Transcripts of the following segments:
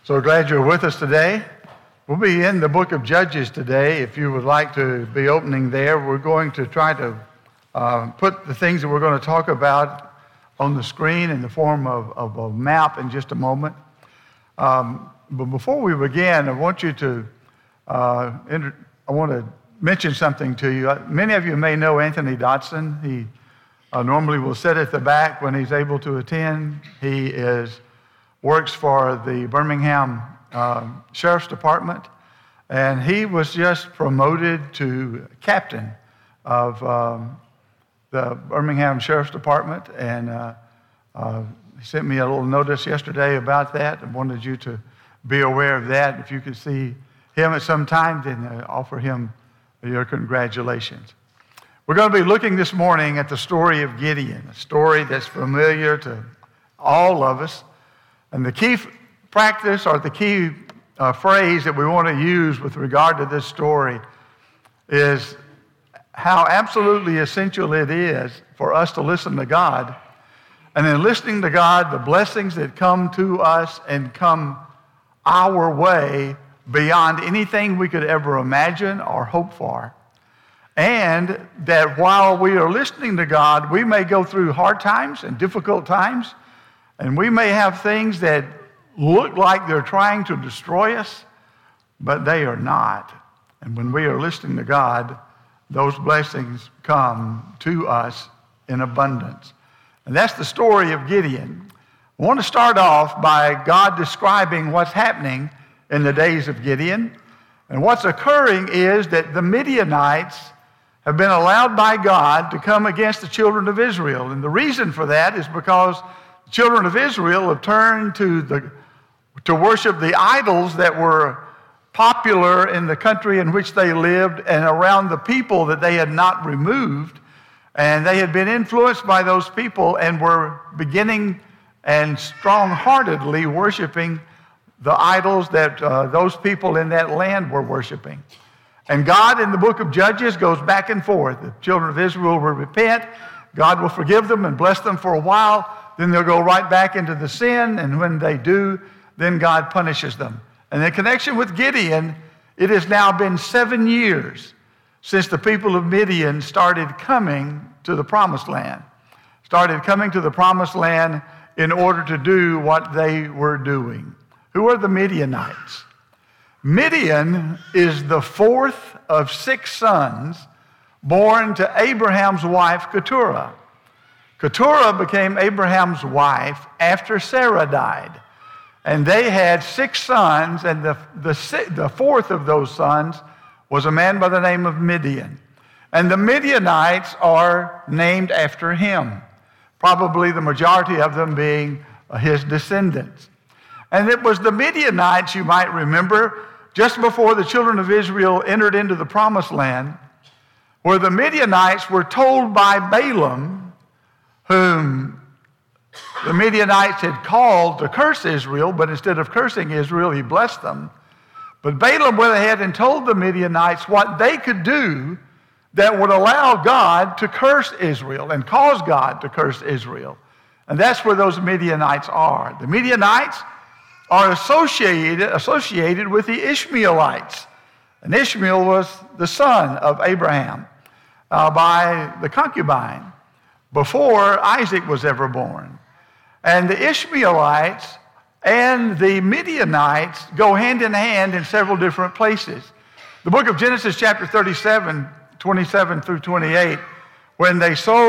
So glad you're with us today. We'll be in the book of Judges today. If you would like to be opening there, we're going to try to put the things that we're going to talk about on the screen in the form of a map in just a moment. But before we begin, I want to mention something to you. Many of you may know Anthony Dotson. He normally will sit at the back when he's able to attend. He works for the Birmingham Sheriff's Department, and he was just promoted to captain of the Birmingham Sheriff's Department, and he sent me a little notice yesterday about that. I wanted you to be aware of that. If you could see him at some time, then offer him your congratulations. We're going to be looking this morning at the story of Gideon, a story that's familiar to all of us. And the key practice or the key phrase that we want to use with regard to this story is how absolutely essential it is for us to listen to God. And in listening to God, the blessings that come to us and come our way beyond anything we could ever imagine or hope for. And that while we are listening to God, we may go through hard times and difficult times, and we may have things that look like they're trying to destroy us, but they are not. And when we are listening to God, those blessings come to us in abundance. And that's the story of Gideon. I want to start off by God describing what's happening in the days of Gideon. And what's occurring is that the Midianites have been allowed by God to come against the children of Israel. And the reason for that is because the children of Israel have turned to worship the idols that were popular in the country in which they lived and around the people that they had not removed. And they had been influenced by those people and were beginning and strong-heartedly worshiping the idols that those people in that land were worshiping. And God in the book of Judges goes back and forth. The children of Israel will repent. God will forgive them and bless them for a while. Then they'll go right back into the sin, and when they do, then God punishes them. And in connection with Gideon, it has now been 7 years since the people of Midian started coming to the Promised Land. Started coming to the Promised Land in order to do what they were doing. Who are the Midianites? Midian is the fourth of 6 sons born to Abraham's wife, Keturah. Keturah became Abraham's wife after Sarah died. And they had 6 sons, and the fourth of those sons was a man by the name of Midian. And the Midianites are named after him, probably the majority of them being his descendants. And it was the Midianites, you might remember, just before the children of Israel entered into the Promised Land, where the Midianites were told by Balaam, whom the Midianites had called to curse Israel, but instead of cursing Israel, he blessed them. But Balaam went ahead and told the Midianites what they could do that would allow God to curse Israel and cause God to curse Israel. And that's where those Midianites are. The Midianites are associated with the Ishmaelites. And Ishmael was the son of Abraham by the concubine before Isaac was ever born. And the Ishmaelites and the Midianites go hand in hand in several different places. The book of Genesis chapter 37, 27 through 28, when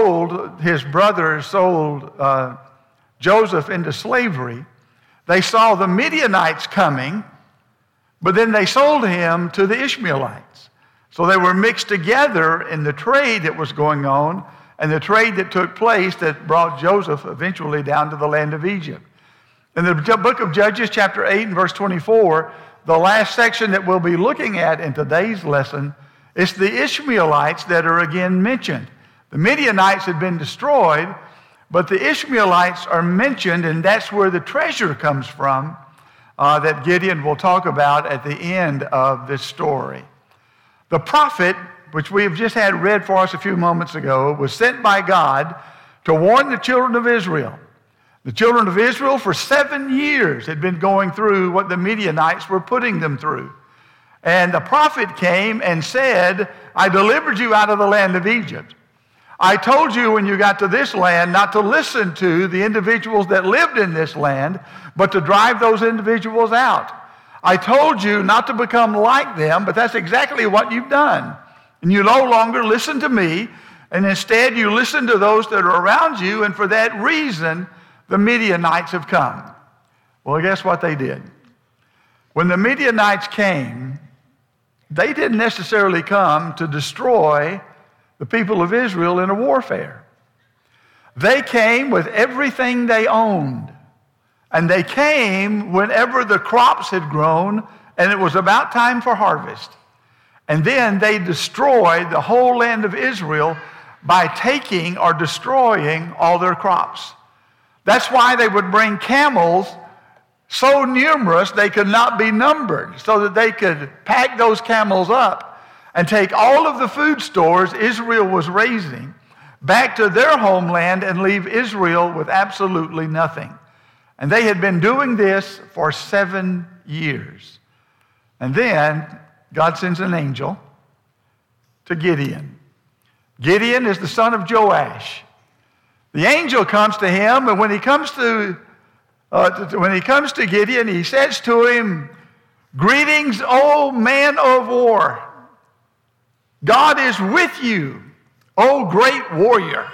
his brothers sold Joseph into slavery, they saw the Midianites coming, but then they sold him to the Ishmaelites. So they were mixed together in the trade that was going on and the trade that took place that brought Joseph eventually down to the land of Egypt. In the book of Judges, chapter 8 and verse 24, the last section that we'll be looking at in today's lesson, it's the Ishmaelites that are again mentioned. The Midianites had been destroyed, but the Ishmaelites are mentioned, and that's where the treasure comes from that Gideon will talk about at the end of this story. The prophet, which we have just had read for us a few moments ago, was sent by God to warn the children of Israel The children of Israel for 7 years had been going through what the Midianites were putting them through. And the prophet came and said, I delivered you out of the land of Egypt. I told you when you got to this land not to listen to the individuals that lived in this land, but to drive those individuals out. I told you not to become like them, but that's exactly what you've done. And you no longer listen to me, and instead you listen to those that are around you, and for that reason, the Midianites have come. Well, guess what they did? When the Midianites came, they didn't necessarily come to destroy the people of Israel in a warfare. They came with everything they owned. And they came whenever the crops had grown and it was about time for harvest. And then they destroyed the whole land of Israel by taking or destroying all their crops. That's why they would bring camels so numerous they could not be numbered, so that they could pack those camels up and take all of the food stores Israel was raising back to their homeland and leave Israel with absolutely nothing. And they had been doing this for 7 years. And then God sends an angel to Gideon. Gideon is the son of Joash. The angel comes to him, and when he comes to Gideon, he says to him, "Greetings, O man of war. God is with you, O great warrior."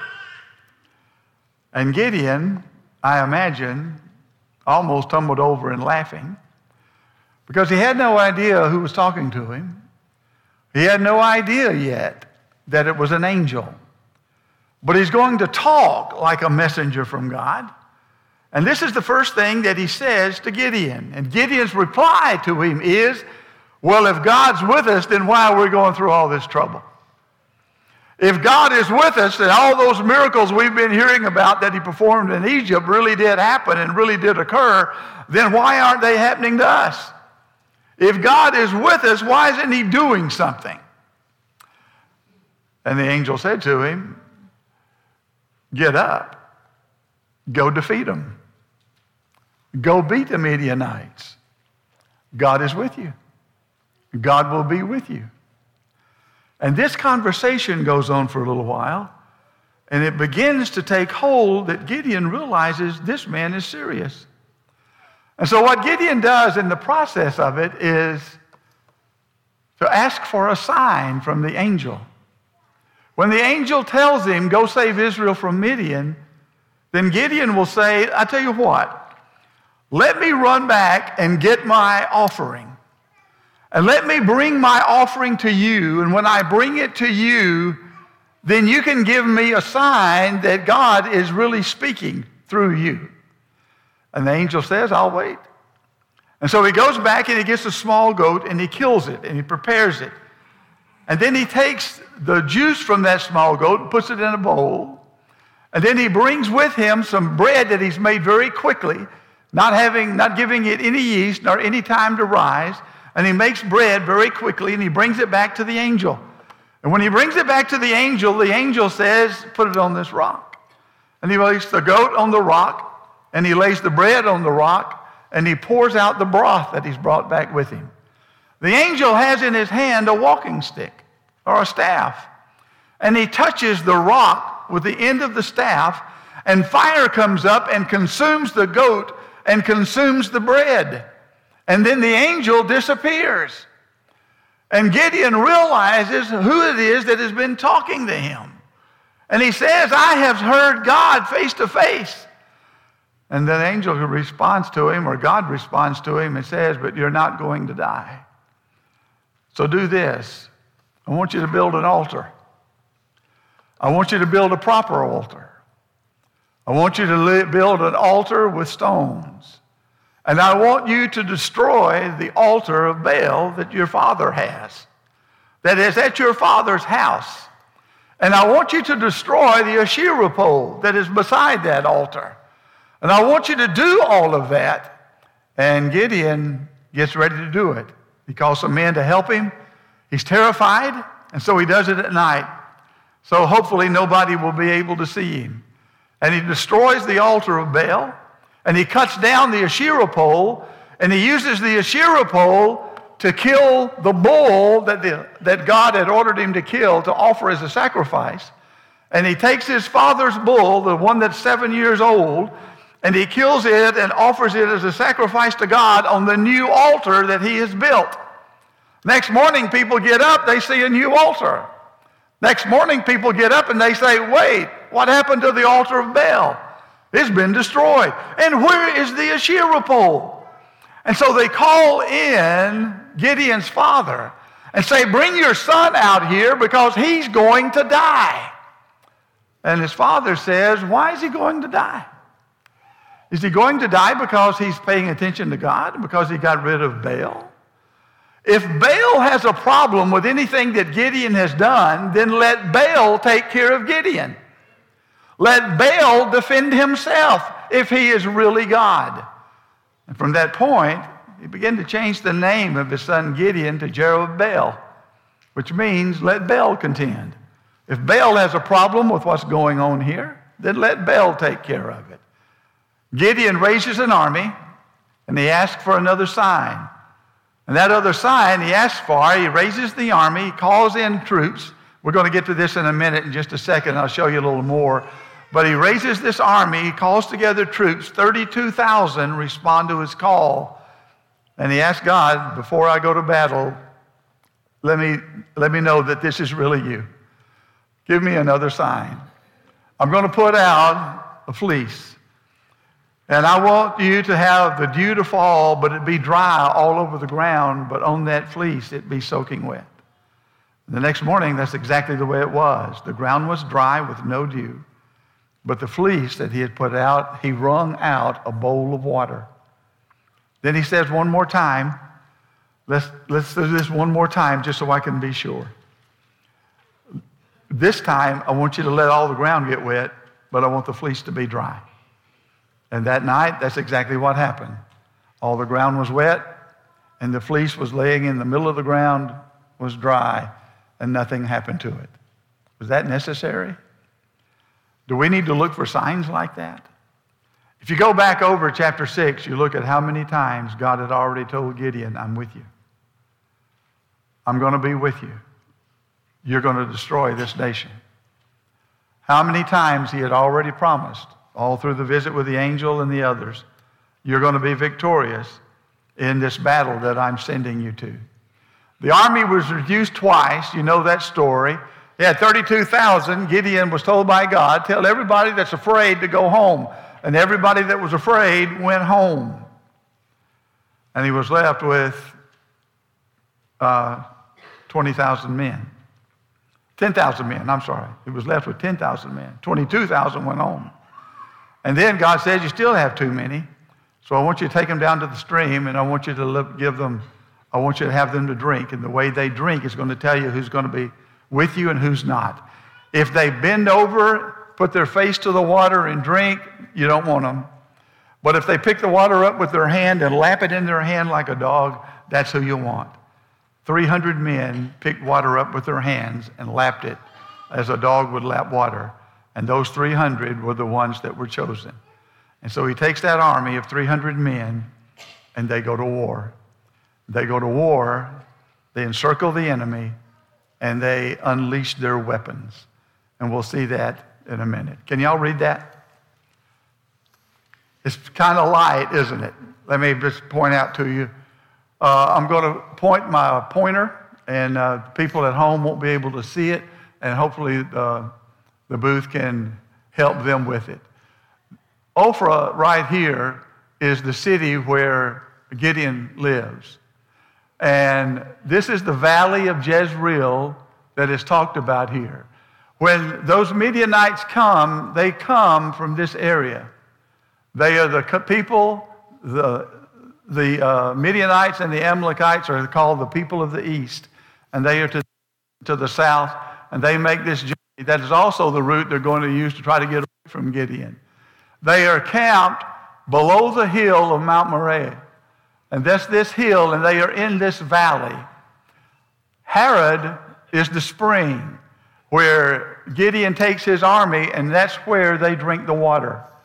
And Gideon, I imagine, almost tumbled over in laughing because he had no idea who was talking to him. He had no idea yet that it was an angel. But he's going to talk like a messenger from God. And this is the first thing that he says to Gideon. And Gideon's reply to him is, well, if God's with us, then why are we going through all this trouble? If God is with us, then all those miracles we've been hearing about that he performed in Egypt really did happen and really did occur, then why aren't they happening to us? If God is with us, why isn't he doing something? And the angel said to him, get up, go defeat them. Go beat the Midianites. God is with you. God will be with you. And this conversation goes on for a little while, and it begins to take hold that Gideon realizes this man is serious. And so what Gideon does in the process of it is to ask for a sign from the angel. When the angel tells him, go save Israel from Midian, then Gideon will say, I tell you what, let me run back and get my offering. And let me bring my offering to you, and when I bring it to you, then you can give me a sign that God is really speaking through you. And the angel says, I'll wait. And so he goes back and he gets a small goat and he kills it and he prepares it. And then he takes the juice from that small goat and puts it in a bowl. And then he brings with him some bread that he's made very quickly, not giving it any yeast nor any time to rise. And he makes bread very quickly, and he brings it back to the angel. And when he brings it back to the angel says, put it on this rock. And he lays the goat on the rock, and he lays the bread on the rock, and he pours out the broth that he's brought back with him. The angel has in his hand a walking stick, or a staff. And he touches the rock with the end of the staff, and fire comes up and consumes the goat and consumes the bread. And then the angel disappears. And Gideon realizes who it is that has been talking to him. And he says, I have heard God face to face. And the angel responds to him, or God responds to him and says, but you're not going to die. So do this. I want you to build an altar. I want you to build a proper altar. I want you to build an altar with stones. And I want you to destroy the altar of Baal that your father has, that is at your father's house. And I want you to destroy the Asherah pole that is beside that altar. And I want you to do all of that. And Gideon gets ready to do it. He calls some men to help him. He's terrified, and so he does it at night. So hopefully nobody will be able to see him. And he destroys the altar of Baal. And he cuts down the Asherah pole, and he uses the Asherah pole to kill the bull that God had ordered him to kill to offer as a sacrifice. And he takes his father's bull, the one that's 7 years old, and he kills it and offers it as a sacrifice to God on the new altar that he has built. Next morning, people get up, they see a new altar. Next morning, people get up and they say, wait, what happened to the altar of Baal? It's been destroyed. And where is the Asherah pole? And so they call in Gideon's father and say, bring your son out here because he's going to die. And his father says, why is he going to die? Is he going to die because he's paying attention to God, because he got rid of Baal? If Baal has a problem with anything that Gideon has done, then let Baal take care of Gideon. Let Baal defend himself if he is really God. And from that point, he began to change the name of his son Gideon to Jerubbaal, which means let Baal contend. If Baal has a problem with what's going on here, then let Baal take care of it. Gideon raises an army, and he asks for another sign. And that other sign he asks for, he raises the army, he calls in troops. We're going to get to this in a minute, in just a second. I'll show you a little more. But he raises this army, he calls together troops. 32,000 respond to his call. And he asks God, before I go to battle, let me know that this is really you. Give me another sign. I'm going to put out a fleece. And I want you to have the dew to fall, but it be dry all over the ground, but on that fleece it be soaking wet. The next morning, that's exactly the way it was. The ground was dry with no dew, but the fleece that he had put out, he wrung out a bowl of water. Then he says one more time, let's do this one more time just so I can be sure. This time, I want you to let all the ground get wet, but I want the fleece to be dry. And that night, that's exactly what happened. All the ground was wet, and the fleece was laying in the middle of the ground, was dry, and nothing happened to it. Was that necessary? Do we need to look for signs like that? If you go back over chapter 6, you look at how many times God had already told Gideon, I'm with you. I'm going to be with you. You're going to destroy this nation. How many times he had already promised, all through the visit with the angel and the others, you're going to be victorious in this battle that I'm sending you to. The army was reduced twice. You know that story. He had 32,000. Gideon was told by God, tell everybody that's afraid to go home. And everybody that was afraid went home. And he was left with 20,000 men. 10,000 men, I'm sorry. He was left with 10,000 men. 22,000 went home. And then God said, you still have too many. So I want you to take them down to the stream, and I want you to I want you to have them to drink. And the way they drink is going to tell you who's going to be with you and who's not. If they bend over, put their face to the water and drink, you don't want them. But if they pick the water up with their hand and lap it in their hand like a dog, that's who you want. 300 men picked water up with their hands and lapped it as a dog would lap water. And those 300 were the ones that were chosen. And so he takes that army of 300 men, and they go to war. They go to war, they encircle the enemy, and they unleash their weapons. And we'll see that in a minute. Can y'all read that? It's kind of light, isn't it? Let me just point out to you. I'm going to point my pointer, and people at home won't be able to see it, and hopefully the booth can help them with it. Ophrah right here is the city where Gideon lives. And this is the valley of Jezreel that is talked about here. When those Midianites come, they come from this area. They are the people, the Midianites and the Amalekites are called the people of the east. And they are to the south, and they make this journey. That is also the route they're going to use to try to get away from Gideon. They are camped below the hill of Mount Moriah. And that's this hill, and they are in this valley. Harod is the spring where Gideon takes his army, and that's where they drink the water.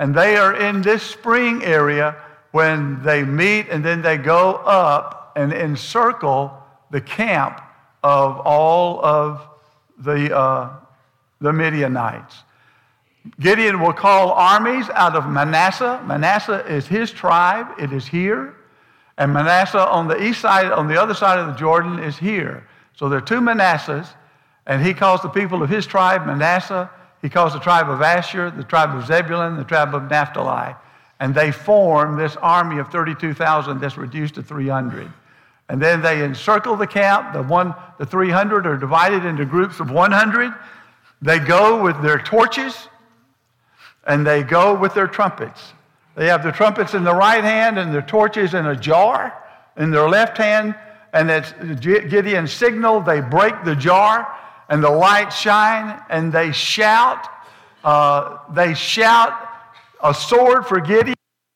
And they are in this spring area when they meet, and then they go up and encircle the camp of all of the Midianites. Gideon will call armies out of Manasseh. Manasseh is his tribe. It is here. And Manasseh on the east side, on the other side of the Jordan, is here. So there are two Manassehs, and he calls the people of his tribe Manasseh. He calls the tribe of Asher, the tribe of Zebulun, the tribe of Naphtali. And they form this army of 32,000 that's reduced to 300. And then they encircle the camp. The 300 are divided into groups of 100. They go with their torches, and they go with their trumpets. They have their trumpets in the right hand and their torches in a jar in their left hand. And it's Gideon's signal. They break the jar, and the lights shine, and they shout. They shout a sword for Gideon.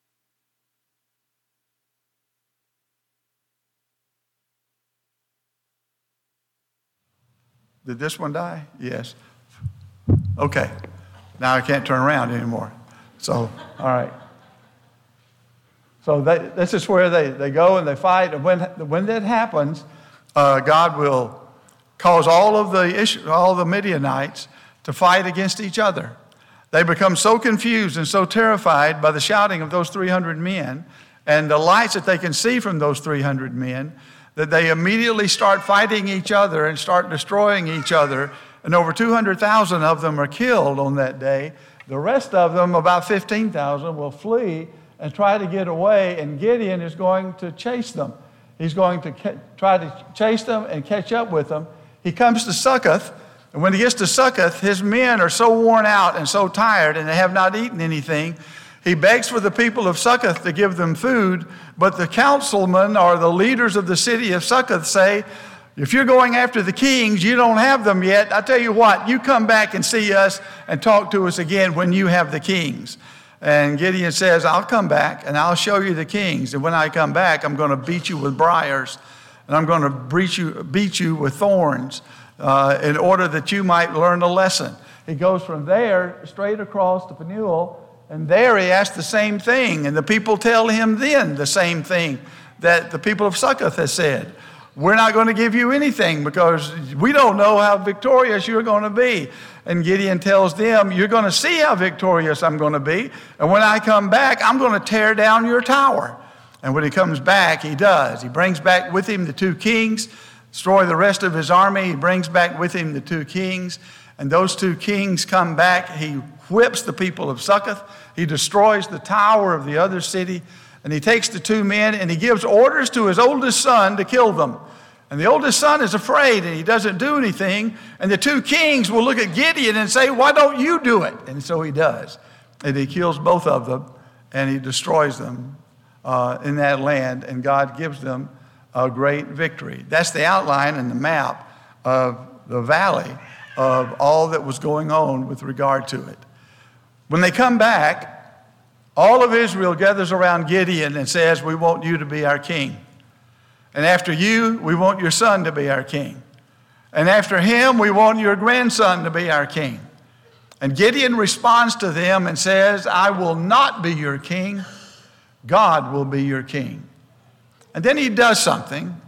Did this one die? Yes. Okay. Now I can't turn around anymore. So, all right. So this is where they go and they fight. And when that happens, God will cause all the Midianites to fight against each other. They become so confused and so terrified by the shouting of those 300 men and the lights that they can see from those 300 men that they immediately start fighting each other and start destroying each other. And over 200,000 of them are killed on that day. The rest of them, about 15,000, will flee and try to get away, and Gideon is going to chase them. He's going to try to chase them and catch up with them. He comes to Succoth, and when he gets to Succoth, his men are so worn out and so tired, and they have not eaten anything. He begs for the people of Succoth to give them food, but the councilmen or the leaders of the city of Succoth say, if you're going after the kings, you don't have them yet. I tell you what, you come back and see us and talk to us again when you have the kings. And Gideon says, I'll come back and I'll show you the kings. And when I come back, I'm going to beat you with briars and I'm going to beat you with thorns in order that you might learn a lesson. He goes from there straight across to Peniel, and there he asks the same thing. And the people tell him then the same thing that the people of Succoth has said. We're not going to give you anything because we don't know how victorious you're going to be. And Gideon tells them, you're going to see how victorious I'm going to be. And when I come back, I'm going to tear down your tower. And when he comes back, he does. He brings back with him the two kings, destroy the rest of his army. He brings back with him the two kings. And those two kings come back. He whips the people of Succoth. He destroys the tower of the other city. And he takes the two men and he gives orders to his oldest son to kill them. And the oldest son is afraid and he doesn't do anything. And the two kings will look at Gideon and say, why don't you do it? And so he does. And he kills both of them and he destroys them in that land. And God gives them a great victory. That's the outline and the map of the valley of all that was going on with regard to it. When they come back, all of Israel gathers around Gideon and says, we want you to be our king. And after you, we want your son to be our king. And after him, we want your grandson to be our king. And Gideon responds to them and says, I will not be your king. God will be your king. And then he does something.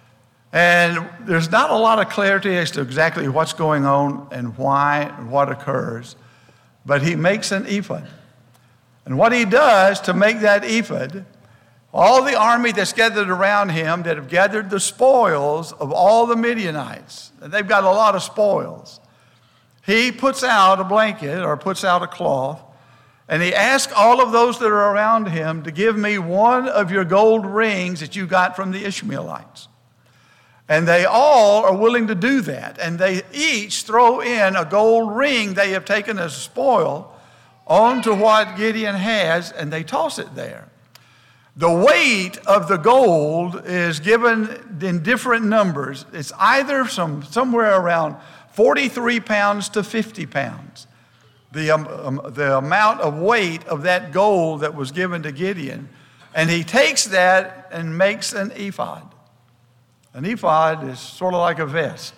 And there's not a lot of clarity as to exactly what's going on and why and what occurs. But he makes an ephod. And what he does to make that ephod, all the army that's gathered around him that have gathered the spoils of all the Midianites, and they've got a lot of spoils, he puts out a blanket or puts out a cloth, and he asks all of those that are around him to give me one of your gold rings that you got from the Ishmaelites. And they all are willing to do that, and they each throw in a gold ring they have taken as a spoil onto what Gideon has, and they toss it there. The weight of the gold is given in different numbers. It's either somewhere around 43 pounds to 50 pounds. The amount of weight of that gold that was given to Gideon. And he takes that and makes an ephod. An ephod is sort of like a vest.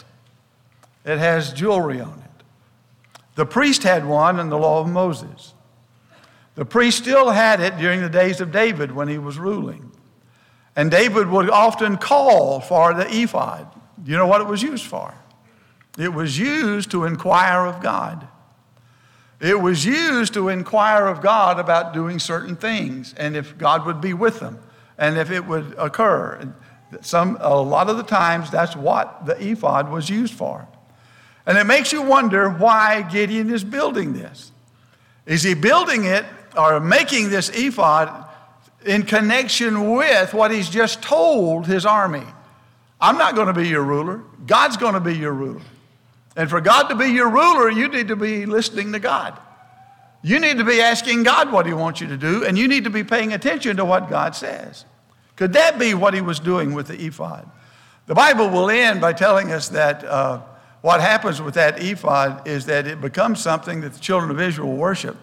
It has jewelry on it. The priest had one in the law of Moses. The priest still had it during the days of David when he was ruling. And David would often call for the ephod. Do you know what it was used for? It was used to inquire of God. It was used to inquire of God about doing certain things and if God would be with them and if it would occur. A lot of the times that's what the ephod was used for. And it makes you wonder why Gideon is building this. Is he building it or making this ephod in connection with what he's just told his army? I'm not going to be your ruler. God's going to be your ruler. And for God to be your ruler, you need to be listening to God. You need to be asking God what he wants you to do, and you need to be paying attention to what God says. Could that be what he was doing with the ephod? The Bible will end by telling us that what happens with that ephod is that it becomes something that the children of Israel worship.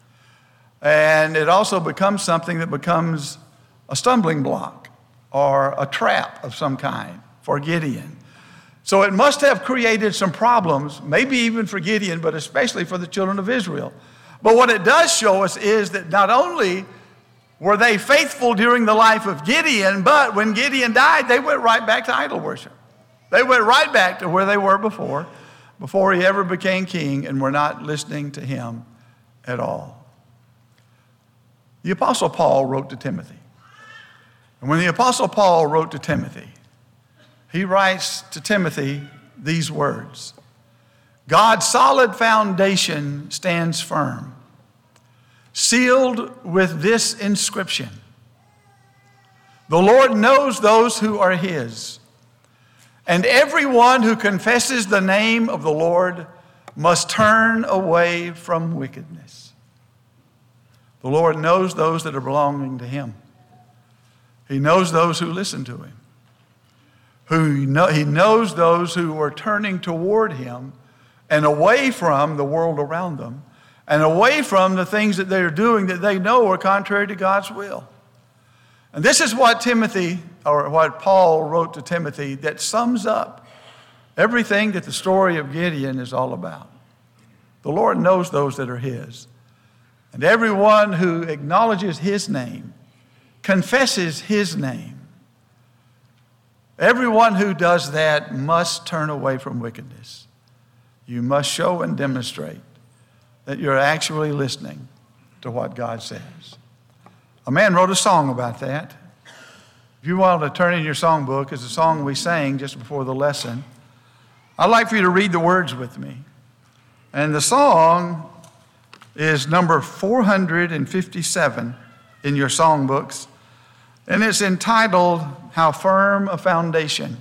And it also becomes something that becomes a stumbling block or a trap of some kind for Gideon. So it must have created some problems, maybe even for Gideon, but especially for the children of Israel. But what it does show us is that not only were they faithful during the life of Gideon, but when Gideon died, they went right back to idol worship. They went right back to where they were before he ever became king, and were not listening to him at all. The Apostle Paul wrote to Timothy. And when the Apostle Paul wrote to Timothy, he writes to Timothy these words: God's solid foundation stands firm, sealed with this inscription: the Lord knows those who are his, and everyone who confesses the name of the Lord must turn away from wickedness. The Lord knows those that are belonging to him. He knows those who listen to him. He knows those who are turning toward him and away from the world around them and away from the things that they're doing that they know are contrary to God's will. And this is what what Paul wrote to Timothy that sums up everything that the story of Gideon is all about. The Lord knows those that are his. And everyone who acknowledges his name, confesses his name, everyone who does that must turn away from wickedness. You must show and demonstrate that you're actually listening to what God says. A man wrote a song about that. If you want to turn in your songbook, it's a song we sang just before the lesson. I'd like for you to read the words with me. And the song is number 457 in your songbooks. And it's entitled, How Firm a Foundation.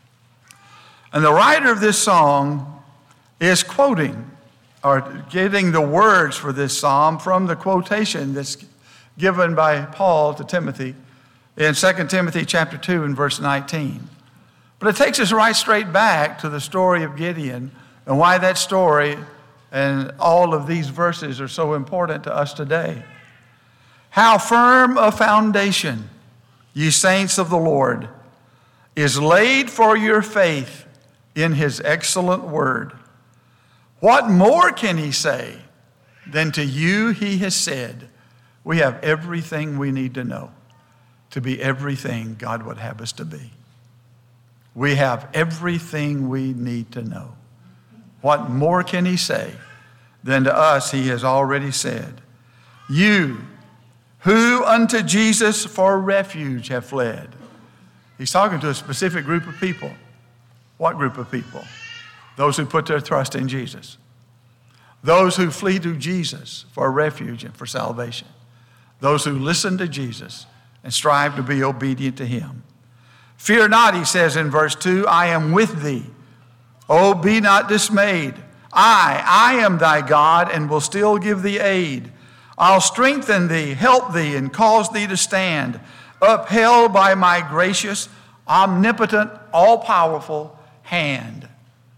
And the writer of this song is quoting or getting the words for this psalm from the quotation that's given by Paul to Timothy in 2 Timothy chapter 2 and verse 19. But it takes us right straight back to the story of Gideon and why that story and all of these verses are so important to us today. How firm a foundation, ye saints of the Lord, is laid for your faith in his excellent word. What more can he say than to you he has said? We have everything we need to know to be everything God would have us to be. We have everything we need to know. What more can he say than to us he has already said? You who unto Jesus for refuge have fled. He's talking to a specific group of people. What group of people? Those who put their trust in Jesus. Those who flee to Jesus for refuge and for salvation. Those who listen to Jesus and strive to be obedient to him. Fear not, he says in verse 2, I am with thee. Oh, be not dismayed. I am thy God and will still give thee aid. I'll strengthen thee, help thee, and cause thee to stand, upheld by my gracious, omnipotent, all-powerful hand.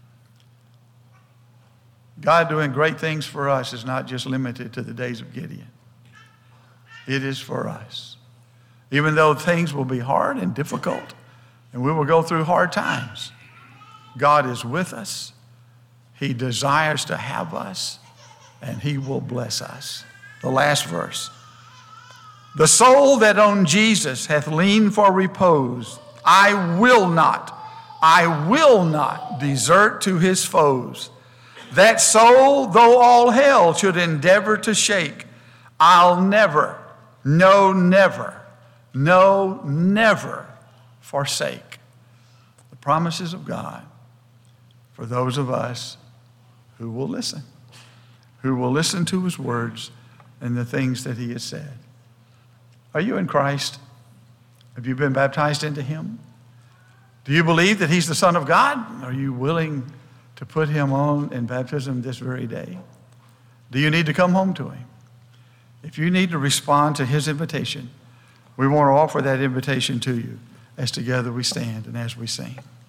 God doing great things for us is not just limited to the days of Gideon. It is for us. Even though things will be hard and difficult, and we will go through hard times, God is with us. He desires to have us, and he will bless us. the last verse. The soul that on Jesus hath leaned for repose, I will not desert to his foes. That soul, though all hell should endeavor to shake, I'll never forsake the promises of God for those of us who will listen to his words and the things that he has said. Are you in Christ? Have you been baptized into him? Do you believe that he's the Son of God? Are you willing to put him on in baptism this very day? Do you need to come home to him? If you need to respond to his invitation, we want to offer that invitation to you as together we stand and as we sing.